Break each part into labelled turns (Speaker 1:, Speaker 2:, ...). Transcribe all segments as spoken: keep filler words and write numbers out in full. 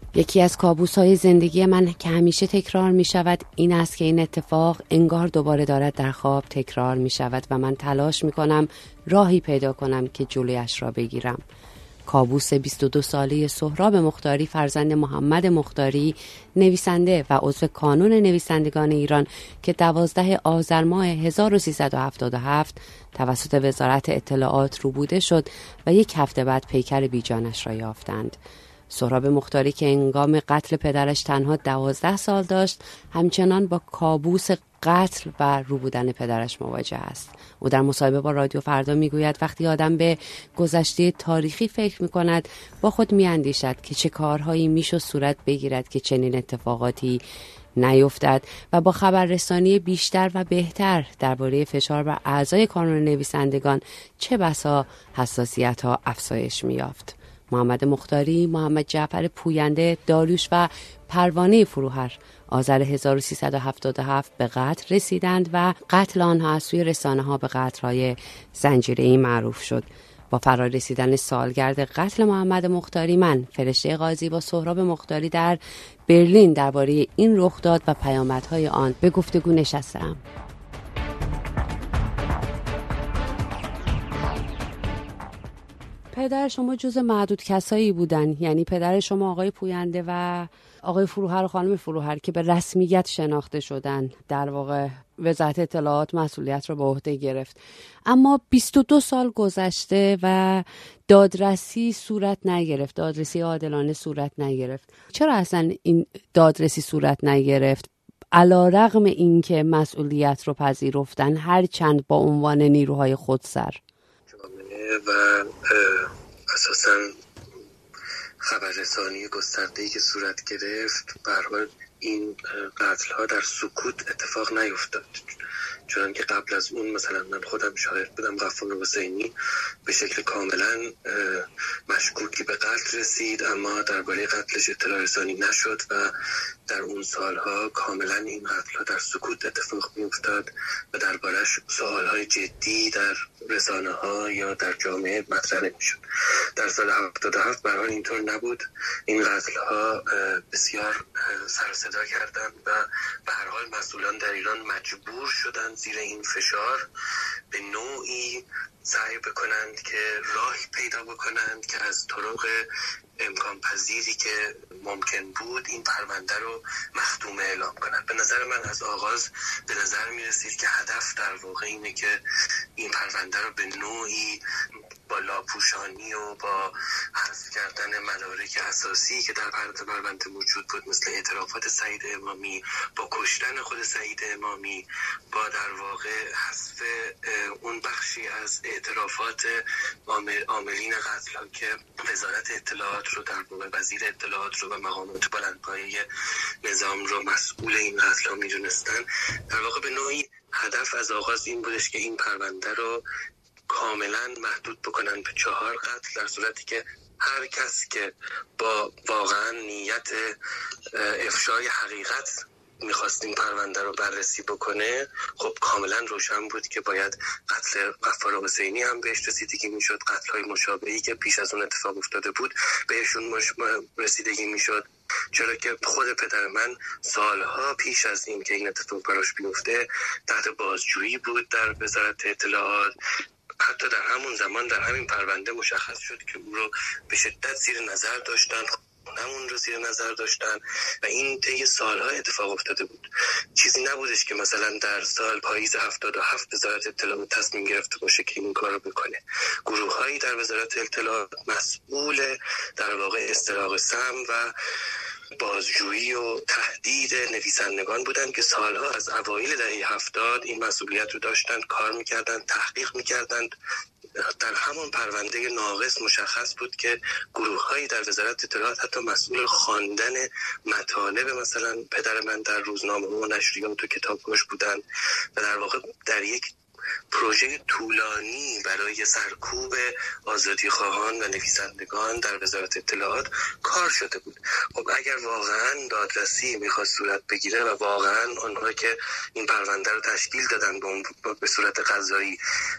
Speaker 1: یکی از کابوس‌های زندگی من که همیشه تکرار می شود این است که این اتفاق انگار دوباره دارد در خواب تکرار می شود و من تلاش می کنم راهی پیدا کنم که جلویش را بگیرم. کابوس بیست و دو ساله سهراب مختاری، فرزند محمد مختاری، نویسنده و عضو کانون نویسندگان ایران که دوازده آذر ماه هزار و سیصد و هفتاد و هفت توسط وزارت اطلاعات روبوده شد و یک هفته بعد پیکر بیجانش را یافتند. سهراب مختاری که هنگام قتل پدرش تنها دوازده سال داشت، همچنان با کابوس قتل و روبودن پدرش مواجه است. او در مصاحبه با رادیو فردا میگوید وقتی آدم به گذشته تاریخی فکر میکند با خود میاندیشد که چه کارهایی میشد صورت بگیرد که چنین اتفاقاتی نیفتد و با خبررسانی بیشتر و بهتر درباره فشار بر اعضای کانون نویسندگان چه بسا حساسیت‌ها افزایش می‌یافت. محمد مختاری، محمد جعفر پوینده، داریوش و پروانه فروهر آذر هزار و سیصد و هفتاد و هفت به قتل رسیدند و قتل آنها از سوی رسانه‌ها به قتل‌های زنجیره‌ای معروف شد. با فرا رسیدن سالگرد قتل محمد مختاری، من فرشته قاضی با سهراب مختاری در برلین درباره این رخداد و پیامدهای آن به گفتگو نشستم. پدر شما جز معدود کسایی بودن، یعنی پدر شما آقای پوینده و آقای فروهر و خانم فروهر که به رسمیت شناخته شدن، در واقع وزارت اطلاعات مسئولیت رو به عهده گرفت. اما بیست و دو سال گذشته و دادرسی صورت نگرفت، دادرسی عادلانه صورت نگرفت. چرا اصلا این دادرسی صورت نگرفت؟ علی‌رغم اینکه مسئولیت رو پذیرفتن، هر چند با عنوان نیروهای خودسر.
Speaker 2: و اساساً خبررسانی گسترده‌ای که صورت گرفت، به هر حال این قتل‌ها در سکوت اتفاق نیفتاد، چون که قبل از اون مثلا من خودم شاهد بودم غفار حسینی به شکل کاملا مشکوکی به قتل رسید، اما درباره قتلش اطلاع رسانی نشد و در اون سالها کاملا این قتل‌ها در سکوت اتفاق می‌افتاد و درباره‌اش سوال‌های جدی در رسانه‌ها یا در جامعه مطرح نمی‌شد. در سال هفتاد و هفت برای اینطور نبود. این قتل‌ها بسیار سر و صدا کردند و به هر حال مسئولان در ایران مجبور شدند زیر این فشار به نوعی سعی بکنند که راهی پیدا بکنند که از طرق امکان پذیری که ممکن بود این پرونده رو مختومه اعلام کنند. به نظر من از آغاز به نظر می رسید که هدف در واقع اینه که این پرونده رو به نوعی با لاپوشانی و با حذف کردن مدارک اساسی که در پرونده موجود بود، مثل اعترافات سعید امامی، با کشتن خود سعید امامی، با در واقع حذف اون بخشی از اعترافات عاملین قتل ها که وزارت اطلاعات رو در واقع وزیر اطلاعات رو و مقامات بلندپایه نظام رو مسئول این قتل ها می دونستن. در واقع به نوعی هدف از آغاز این بودش که این پرونده رو کاملا محدود بکنن به چهار قتل، در صورتی که هر کس که با واقعا نیت افشای حقیقت میخواست این پرونده رو بررسی بکنه، خب کاملا روشن بود که باید قتل غفار حسینی هم بهش رسیدگی میشد، قتل‌های مشابهی که پیش از اون اتفاق افتاده بود بهشون مش... رسیدگی میشد. چرا که خود پدر من سالها پیش از این که این اتفاق براش بیفته تحت بازجویی بود در وزارت اطلاعات. حتی در همون زمان در همین پرونده مشخص شد که او رو به شدت زیر نظر داشتن، همون رو زیر نظر داشتن و این طی سالها اتفاق افتاده بود. چیزی نبودش که مثلا در سال پاییز هفتاد و هفت وزارت اطلاعات تصمیم گرفته باشه که این کار رو بکنه. گروه‌هایی در وزارت اطلاعات مسئول در واقع استراق سم و بازجویی و تهدید نویسندگان بودند که سالها از اوایل دهه هفتاد این مسئولیت رو داشتن، کار میکردن، تحقیق میکردن. در همون پرونده ناقص مشخص بود که گروه‌هایی در وزارت اطلاعات حتی مسئول خواندن مطالب مثلا پدر من در روزنامه و نشریات و کتابفروش بودند و در واقع در یک پروژه طولانی برای سرکوب آزادی خواهان و نویسندگان در وزارت اطلاعات کار شده بود. خب اگر واقعا دادرسی میخواست صورت بگیره و واقعا آنها که این پرونده رو تشکیل دادن به صورت قضایی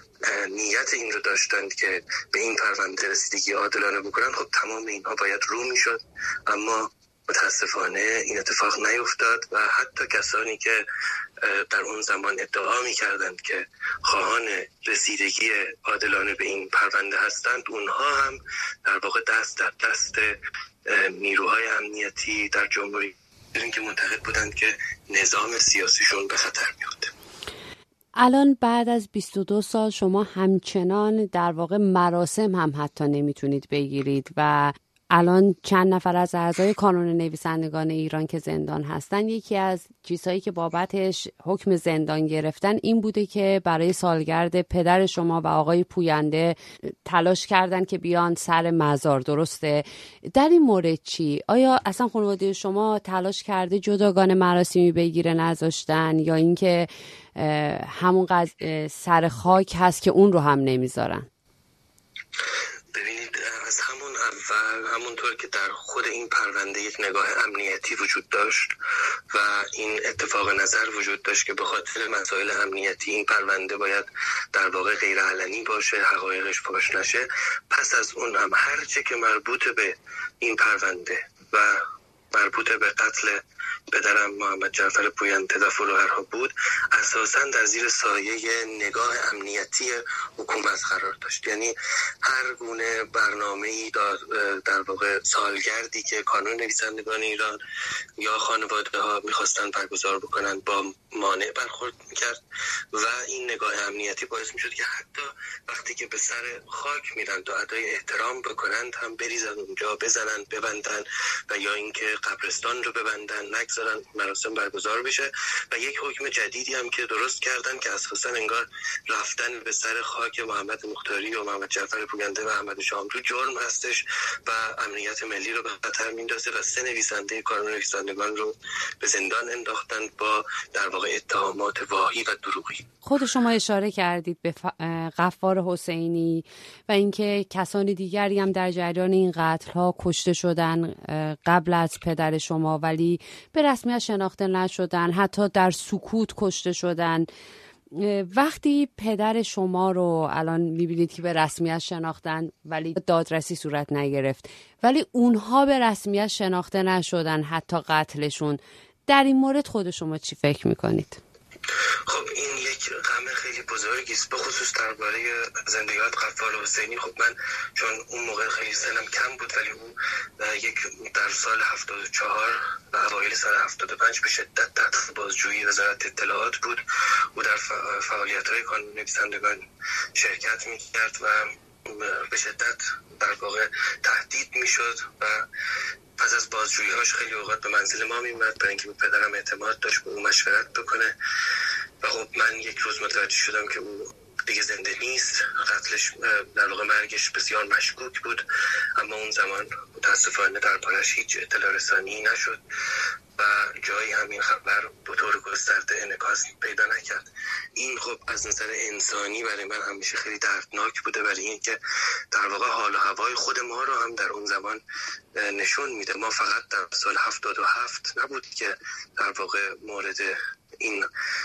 Speaker 2: نیت این رو داشتند که به این پرونده رسیدگی عادلانه بکنن، خب تمام اینها باید رو میشد. اما متاسفانه این اتفاق نیفتاد و حتی کسانی که در اون زمان ادعا می‌کردند که خواهان رسیدگی عادلانه به این پرونده هستند، اونها هم در واقع دست در دست نیروهای امنیتی در جمهوری که معتقد بودند که نظام سیاسیشون به خطر میفته.
Speaker 1: الان بعد از بیست و دو سال شما همچنان در واقع مراسم هم حتی نمیتونید بگیرید و الان چند نفر از اعضای کانون نویسندگان ایران که زندان هستن، یکی از چیزهایی که بابتش حکم زندان گرفتن این بوده که برای سالگرد پدر شما و آقای پوینده تلاش کردن که بیان سر مزار. درسته؟ در این مورد چی؟ آیا اصلا خانواده شما تلاش کرده جداگانه مراسمی بگیره نذاشتن، یا اینکه همون قضیه سر خاک هست که اون رو هم نمیذارن؟
Speaker 2: ببینید، از همون اول همونطور که در خود این پرونده یک نگاه امنیتی وجود داشت و این اتفاق نظر وجود داشت که به خاطر مسائل امنیتی این پرونده باید در واقع غیر علنی باشه، حقایقش فاش نشه، پس از اون هم هر چه که مربوط به این پرونده و مربوط به قتل پدرم محمد جعفر پوینده و فروهرها بود، اساساً در زیر سایه نگاه امنیتی حکومت قرار داشت. یعنی هر گونه برنامه‌ای در واقع سالگردی که کانون نویسندگان ایران یا خانواده ها میخواستن برگزار بکنن با مانع برخورد میکرد و این نگاه امنیتی باعث میشد که حتی وقتی که به سر خاک میرن و ادای احترام بکنند هم بریزن اونجا، بزنن، ببندن و یا اینکه قبرستان رو ببندن، نگذارن مراسم برگزار بشه. و یک حکم جدیدی هم که درست کردن که اساسا انگار رفتن به سر خاک محمد مختاری و محمد جعفر پوینده و احمد شاملو جرم هستش و امنیت ملی رو به خطر میندازه و سه نویسنده کانون نویسندگان رو به زندان انداختن با در واقع اتهامات واهی و دروغی.
Speaker 1: خود شما اشاره کردید به غفار حسینی و اینکه کسان دیگری هم در جریان این قتل ها کشته شدن قبل از پدر شما ولی به رسمیت شناخته نشدن، حتی در سکوت کشته شدن. وقتی پدر شما رو الان میبینید که به رسمیت شناختن ولی دادرسی صورت نگرفت، ولی اونها به رسمیت شناخته نشدن، حتی قتلشون، در این مورد خود شما چی فکر میکنید؟
Speaker 2: خب این یک غم خیلی بزرگی است، به خصوص درباره زندگیات غفار حسینی. خب من چون اون موقع خیلی سنم کم بود ولی اون یک در سال هفتاد و چهار و اوایل سال هفتاد و پنج به شدت تحت بازجویی وزارت اطلاعات بود. او در فعالیت‌های کانون نویسندگان شرکت می‌کرد و به شدت در واقع تهدید می‌شد و پس از بازجویی‌هاش خیلی اوقات به منزل ما می‌اومد برای اینکه پدرم اعتماد داشت به او مشورت بکنه. و خب من یک روز متوجه شدم که او دیگه زنده نیست. قتلش در واقع مرگش بسیار مشکوک بود، اما اون زمان متاسفانه دربارش هیچ اطلاع رسانی نشد و جایی همین خبر به طور گسترده انعکاس پیدا نکرد. این خب از نظر انسانی برای من همیشه خیلی دردناک بوده، برای اینکه در واقع حال و هوای خود ما رو هم در اون زمان نشون میده. ما فقط در سال هفتاد و هفت نبود که در واقع مورد این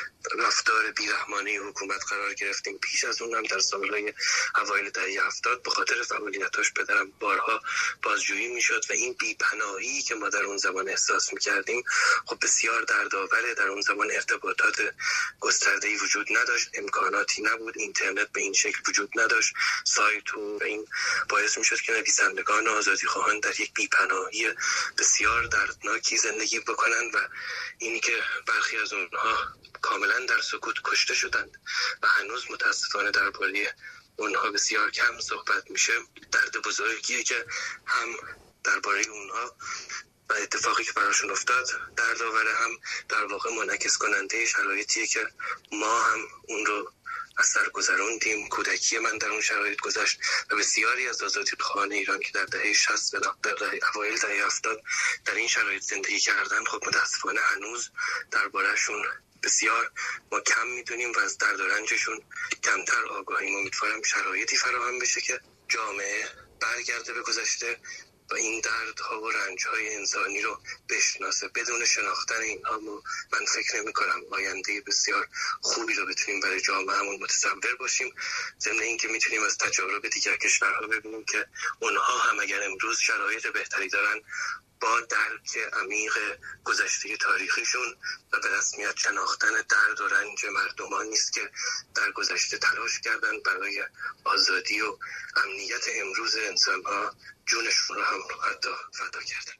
Speaker 2: رفتار بیرحمانه حکومت قرار گرفتیم، پیش از اون هم در سالهای اوایل دهه هفتاد به خاطر فعالیتاش پدرم بارها بازجویی میشد و این بی‌پناهی که ما در اون زمان احساس میکردیم خب بسیار دردآوره. در اون زمان ارتباطات گسترده‌ای وجود نداشت، امکاناتی نبود، اینترنت به این شکل وجود نداشت، سایت و این باعث میشد که نویسندگان آزادیخواهان در یک بی‌پناهی بسیار دردناکی زندگی بکنن و اینی که برخی از اونها کاملا در سکوت کشته شدند و هنوز متاسفانه درباره اونها بسیار کم صحبت میشه. درد بزرگیه که هم درباره اونها و اتفاقی که براشون افتاد دردآوره، هم در واقع منعکس کننده شرایطیه که ما هم اون رو از سر گذروندیم. کودکی من در اون شرایط گذشت و بسیاری از آزادیخواهان ایران که در دهه شصت و در دهه اوایل دهه هفتاد در این شرایط زندگی کردن خب متاسفانه هنوز درباره‌شون بسیار ما کم میدونیم و از درد و رنجشون کمتر آگاهیم. امیدوارم شرایطی فراهم بشه که جامعه برگرده به گذشته و این دردها و رنجهای انسانی رو بشناسه. بدون شناختن اینها من فکر نمی کنم آینده بسیار خوبی رو بتونیم برای جامعهمون متصور باشیم. ضمن اینکه میتونیم از تجارب دیگر کشورها ببینیم که اونها هم اگر امروز شرایط بهتری دارن با درک عمیق گذشته تاریخیشون و به رسمیت شناختن درد و رنج مردمانی است که در گذشته تلاش کردند برای آزادی و امنیت امروز انسان‌ها جونشون رو هم حتی فدا کردند.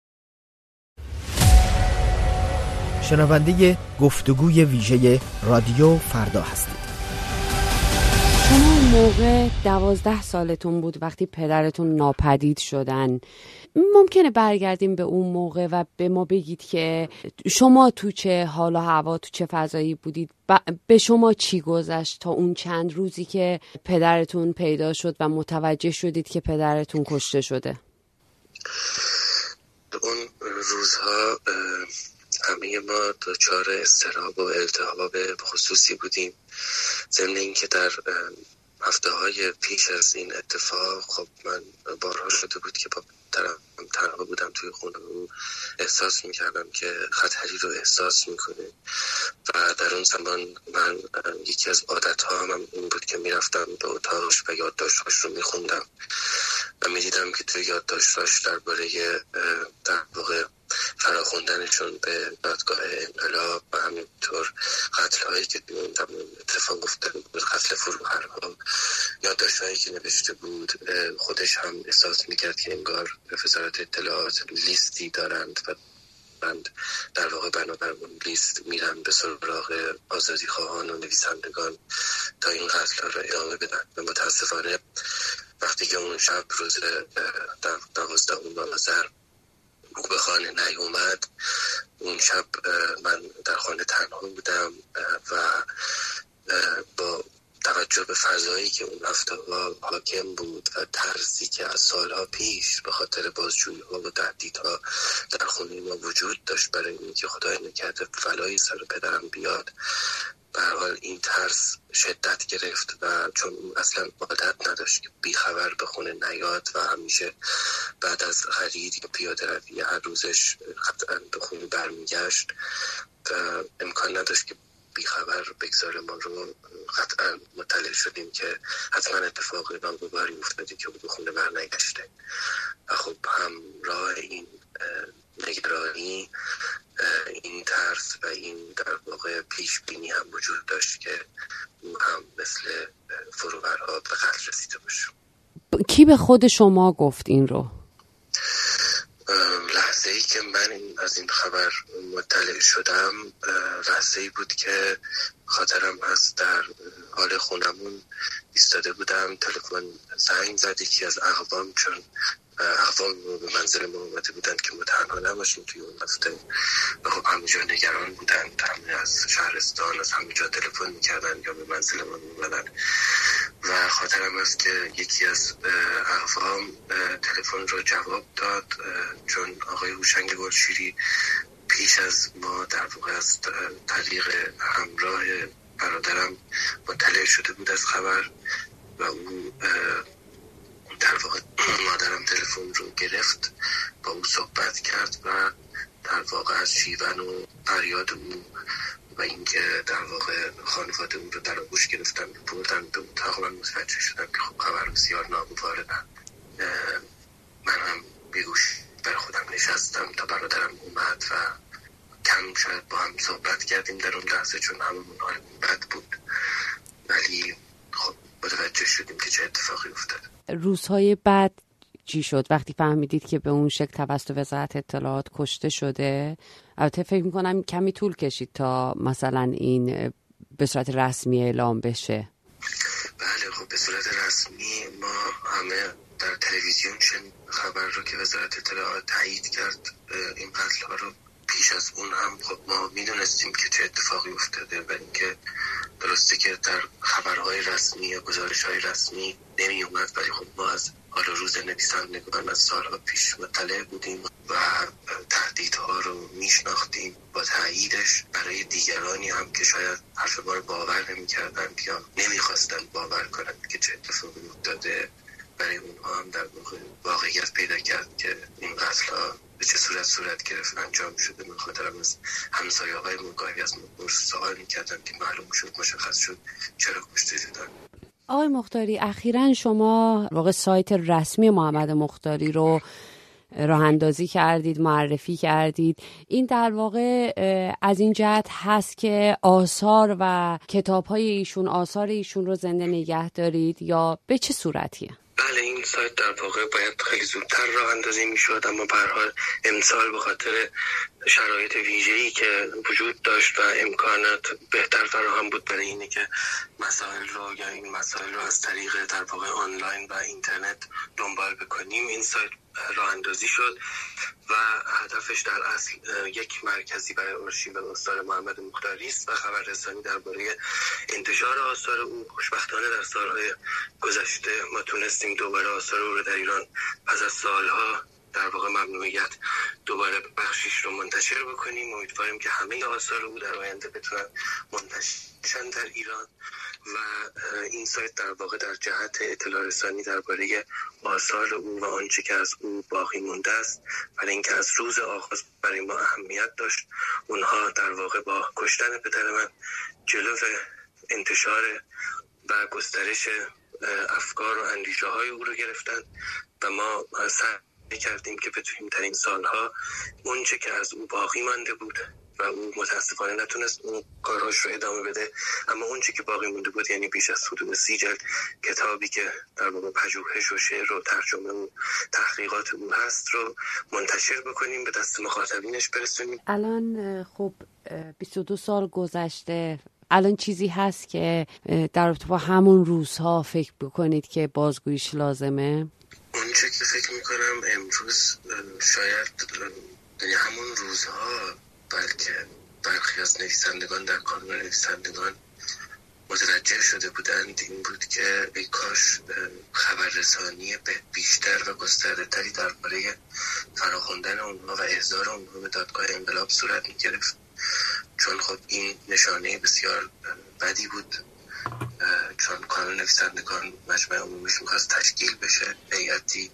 Speaker 3: شنونده گفتگوی ویژه رادیو فردا هستید.
Speaker 1: شما اون موقع دوازده سالتون بود وقتی پدرتون ناپدید شدن. ممکنه برگردیم به اون موقع و به ما بگید که شما تو چه حال و هوا، تو چه فضایی بودید؟ به شما چی گذشت تا اون چند روزی که پدرتون پیدا شد و متوجه شدید که پدرتون کشته شده؟
Speaker 2: اون روزها همه ما دچار اضطراب و التهاب خصوصی بودیم. ضمن اینکه در هفته های پیش از این اتفاق خب من بارها شده بود که با پدرم تنها بودم توی خونه و احساس میکردم که خطری رو احساس میکنه و در اون زمان من یکی از عادت‌ها هم این بود که میرفتم به اتاقش و یادداشت‌هاش رو میخوندم و میدیدم که توی یادداشت‌هاش درباره در واقع فراخوندنشون به دادگاه انقلاب و همینطور قتل‌هایی که توی اون زمان اتفاق افتاده بود، قتل فروهرها، یادداشت‌هایی که نوشته بود، خودش هم احساس میکرد که انگار وزارت اطلاعات لیستی دارند و بند در واقع بنابر اون لیست میرن به سراغ آزادی خواهان و نویسندگان تا این قتل‌ها را ادامه بدن. و متاسفانه وقتی که اون شب روز دوازدهم آذر او به خانه نیومد، اون شب من در خانه تنها بودم و با توجه به فضایی که اون هفته ها حاکم بود و ترسی که از سالها پیش به خاطر بازجویی ها و تهدیدها در خونه ما وجود داشت برای اینکه خدای نکرده بلایی سر پدرم بیاد، به هر حال این ترس شدت گرفت و چون اون اصلا عادت نداشت که بیخبر به خونه نیاد و همیشه بعد از خرید یا پیاده روی هر روزش قطعا به خونه برمیگشت و امکان نداشت که بیخبر بگذاره ما رو. قطعا مطلع شدیم که حتما اتفاق ناگواری افتاده که به خونه برنگشته و خب هم راه این نگرانی، این ترس و این در واقع پیش بینی هم وجود داشت که او هم مثل فروورها به قتل رسیده باشه.
Speaker 1: کی به خود شما گفت این رو؟
Speaker 2: لحظه ای که من از این خبر مطلع شدم لحظه ای بود که خاطرم هست در حال خونمون ایستاده بودم، تلفن زنگ زد یکی از اقوام، چون اقوام به منزل ما اومده بودن که ما تنها نباشیم توی اون هفته و خب همه جا نگران بودن، همه از شهرستان از همه جا تلفن میکردن یا به منزل ما اومدن و خاطرم هست که یکی از اقوام تلفن رو جواب داد، چون آقای هوشنگ گلشیری پیش از ما در واقع از طریق همراه برادرم مطلع شده بود از خبر و اون در واقع مادرم تلفن رو گرفت، با او صحبت کرد و در واقع از شیون و فریاد او و اینکه در واقع خانواده اون رو در آغوش گرفتن و بردن به اتاق. من متوجه شدم که خب خبر بسیار ناگواردن. من هم بیگوش بر خودم نشستم تا برادرم اومد و کم شاید با هم صحبت کردیم در اون لحظه، چون هممون حالمون بد بود، ولی خب متوجه شدیم که چه اتفاقی افتاد.
Speaker 1: روزهای بعد چی شد وقتی فهمیدید که به اون شکل توسط وزارت اطلاعات کشته شده؟ البته فکر میکنم کمی طول کشید تا مثلا این به صورت رسمی اعلام بشه.
Speaker 2: بله خب به صورت رسمی ما همه در تلویزیون شنید خبر رو که وزارت اطلاعات تایید کرد این قتل ها رو. پیش از اون هم خب ما میدونستیم که چه اتفاقی افتاده و اینکه درسته که در خبرهای رسمی یا گزارش‌های رسمی نمی اومد، ولی خب ما از حال روز نویسندگان از سالها پیش مطلع بودیم و تهدیدها رو میشناختیم با تاییدش برای دیگرانی هم که شاید حرف ما رو باور نمی‌کردن یا نمی‌خواستن باور کنند که چه اتفاقی افتاده. برای اونها هم در واقع واقعیت پیدا کرد که این قتل‌ها به چه صورت صورت گرفت انجام شده. من خاطرم از همسایه‌های مقاوی از ما سوال می‌کردن که معلوم شد مشخص شد چرا کشته شدن.
Speaker 1: آقای مختاری، اخیراً شما واقع سایت رسمی محمد مختاری رو راه اندازی کردید، معرفی کردید. این در واقع از این جهت هست که آثار و کتاب‌های ایشون، آثار ایشون رو زنده نگه دارید یا به چه صورتیه؟
Speaker 2: بله، این سایت در واقع باید خیلی زودتر راه اندازی میشد، اما به هر حال امسال به خاطر شرایط ویژه‌ای که وجود داشت و امکانات بهتر فراهم بود برای اینه که مسائل رو یا این مسائل رو از طریق در واقع آنلاین و اینترنت دنبال بکنیم، این سایت راه اندازی شد و هدفش در اصل یک مرکزی برای آرشیو آثار محمد مختاری است و خبررسانی درباره انتشار آثار او. خوشبختانه در سالهای گذشته ما تونستیم دوباره آثار او رو در ایران پس از سالها در واقع ممنوعیت دوباره بخشیش رو منتشر بکنیم. امیدواریم که همه آثار او در آینده بتونن منتشر در ایران و این سایت در واقع در جهت اطلاع رسانی درباره آثار او و آنچه که از او باقی مونده است، برای اینکه از روز آغاز برای ما اهمیت داشت. اونها در واقع با کشتن پدر من جلو انتشار و گسترش افکار و اندیشه های او رو گرفتن و ما سعی کردیم که بتونیم در این سالها اونچه که از او باقی مانده بود و او متاسفانه نتونست اون کارهاش رو ادامه بده، اما اونچه که باقی مونده بود، یعنی بیش از حدود سی جلد کتابی که در واقع پژوهش و شعر و ترجمه و تحقیقات او هست رو منتشر بکنیم، به دست مخاطبینش برسونیم.
Speaker 1: الان خب بیست و دو سال گذشته، الان چیزی هست که در رابطه با همون روزها فکر بکنید که بازگوییش لازمه؟
Speaker 2: اونچه که فکر میکنم امروز شاید یعنی همون روزها، بلکه برخی از نویسندگان در کانون نویسندگان متوجه شده بودند این بود که ای کاش خبررسانی بیشتر و گسترده تری درباره فراخواندن اونها و احضار اونها به دادگاه انقلاب صورت میگرفت، چون خب این نشانه بسیار بدی بود، چون کانون نویسندگان مجمع عمومیش میخواست تشکیل بشه، هیئتی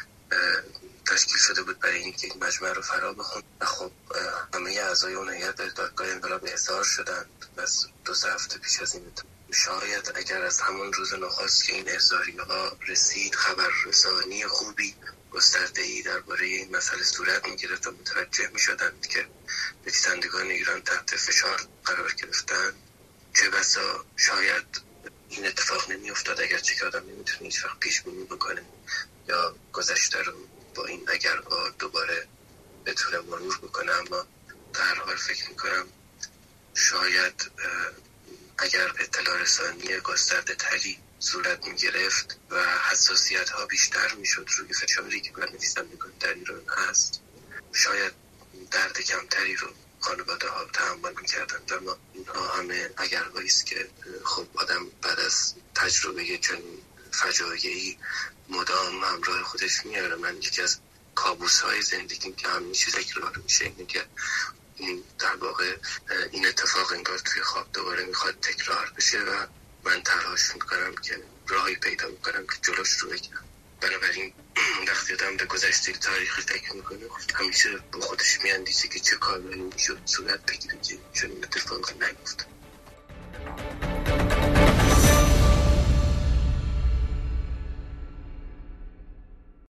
Speaker 2: تشکیل شده بود برای اینکه این مجمع رو فرا بخوند و خب همه اعضای اون هیئت به دادگاه انقلاب احضار شدند. بس دو سه هفته پیش از این شاید اگر از همون روز نخست که این احضاری ها رسید خبررسانی خوبی گسترده‌ای درباره این مسئله صورت می‌گرفت و متوجه می‌شدند که نویسندگان ایران تحت فشار قرار گرفتند، چه بسا شاید این اتفاق نمی‌افتاد، اگرچه که آدم نمی‌تونه هیچ وقت پیش بینی بکنه یا گذشته رو با این اگرها دوباره بتونه مرور بکنه. اما در هر حال فکر می‌کنم شاید اگر اطلاع رسانی گسترده تری صورت می گرفت و حساسیت ها بیشتر می شد روی فشاری که بر نویسندگان در ایران هست، شاید درد کمتری رو خانواده ها تحمل می کردند. اما اینها همه اگرهایی است که خب آدم بعد از تجربه چنین فجایعی مدام همراه خودش میاره. من یکی از کابوس های زندگیم که همیشه تکرار میشه اینه که این در واقع این اتفاق انگار توی خواب دوباره میخواد تکرار بشه و من تلاش میکنم که راهی پیدا میکنم که جلوش رو بگیرم. بنابراین وقتی آدم به گذشته تاریخی فکر میکنه همیشه با خودش میاندیشه که چه کارهایی میشد صورت بگیره که چون این اتفاق نیفته.